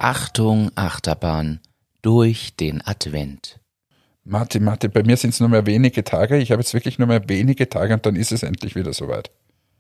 Achtung, Achterbahn, durch den Advent. Martin, bei mir sind es nur mehr wenige Tage. Ich habe jetzt wirklich nur mehr wenige Tage und dann ist es endlich wieder soweit.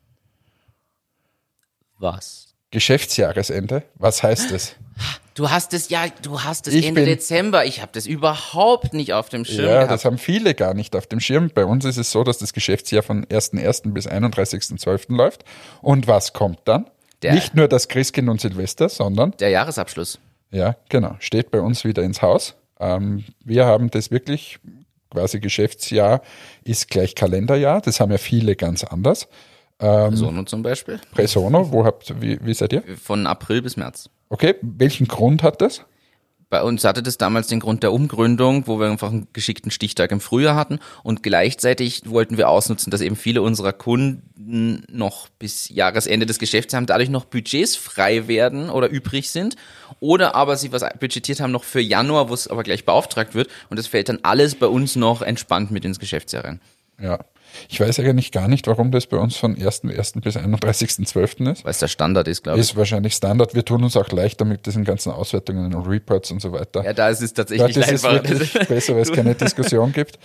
Was? Geschäftsjahresende, was heißt das? Du hast es Ende Dezember. Ich habe das überhaupt nicht auf dem Schirm gehabt. Das haben viele gar nicht auf dem Schirm. Bei uns ist es so, dass das Geschäftsjahr von 1.1. bis 31.12. läuft. Und was kommt dann? Nicht nur das Christkind und Silvester, sondern der Jahresabschluss. Ja, genau. Steht bei uns wieder ins Haus. Wir haben das wirklich, quasi Geschäftsjahr ist gleich Kalenderjahr. Das haben ja viele ganz anders. Presono zum Beispiel. Presono, wie seid ihr? Von April bis März. Okay, welchen Grund hat das? Bei uns hatte das damals den Grund der Umgründung, wo wir einfach einen geschickten Stichtag im Frühjahr hatten und gleichzeitig wollten wir ausnutzen, dass eben viele unserer Kunden noch bis Jahresende des Geschäfts haben, dadurch noch Budgets frei werden oder übrig sind oder aber sie was budgetiert haben noch für Januar, wo es aber gleich beauftragt wird und das fällt dann alles bei uns noch entspannt mit ins Geschäftsjahr rein. Ja, ich weiß eigentlich gar nicht, warum das bei uns von 1.1. bis 31.12. ist. Weil es der Standard ist, glaube ich. Ist wahrscheinlich Standard. Wir tun uns auch leichter mit diesen ganzen Auswertungen und Reports und so weiter. Ja, da ist es tatsächlich einfach. Das ist wirklich besser, weil es keine Diskussion gibt.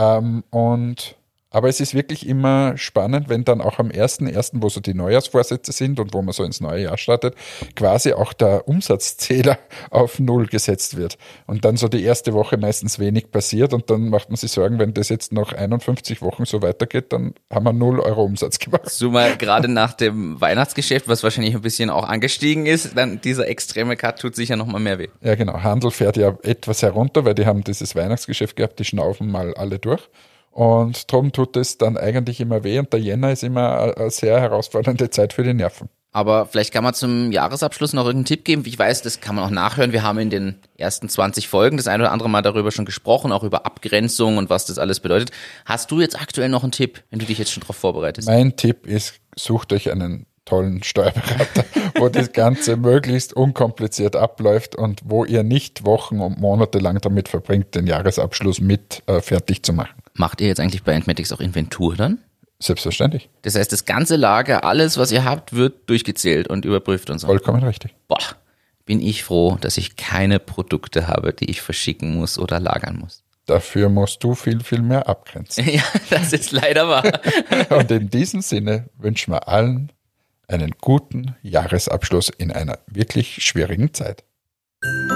Aber es ist wirklich immer spannend, wenn dann auch am 1.1., wo so die Neujahrsvorsätze sind und wo man so ins neue Jahr startet, quasi auch der Umsatzzähler auf 0 gesetzt wird. Und dann so die erste Woche meistens wenig passiert und dann macht man sich Sorgen, wenn das jetzt noch 51 Wochen so weitergeht, dann haben wir 0 Euro Umsatz gemacht. So mal gerade nach dem Weihnachtsgeschäft, was wahrscheinlich ein bisschen auch angestiegen ist, dann dieser extreme Cut tut sicher nochmal mehr weh. Ja genau, Handel fährt ja etwas herunter, weil die haben dieses Weihnachtsgeschäft gehabt, die schnaufen mal alle durch. Und darum tut es dann eigentlich immer weh und der Jänner ist immer eine sehr herausfordernde Zeit für die Nerven. Aber vielleicht kann man zum Jahresabschluss noch irgendeinen Tipp geben. Ich weiß, das kann man auch nachhören. Wir haben in den ersten 20 Folgen das ein oder andere Mal darüber schon gesprochen, auch über Abgrenzung und was das alles bedeutet. Hast du jetzt aktuell noch einen Tipp, wenn du dich jetzt schon darauf vorbereitest? Mein Tipp ist, sucht euch einen tollen Steuerberater, wo das Ganze möglichst unkompliziert abläuft und wo ihr nicht Wochen und Monate lang damit verbringt, den Jahresabschluss mit fertig zu machen. Macht ihr jetzt eigentlich bei Entmatics auch Inventur dann? Selbstverständlich. Das heißt, das ganze Lager, alles, was ihr habt, wird durchgezählt und überprüft und so? Vollkommen richtig. Boah, bin ich froh, dass ich keine Produkte habe, die ich verschicken muss oder lagern muss. Dafür musst du viel, viel mehr abgrenzen. Ja, das ist leider wahr. Und in diesem Sinne wünschen wir allen einen guten Jahresabschluss in einer wirklich schwierigen Zeit.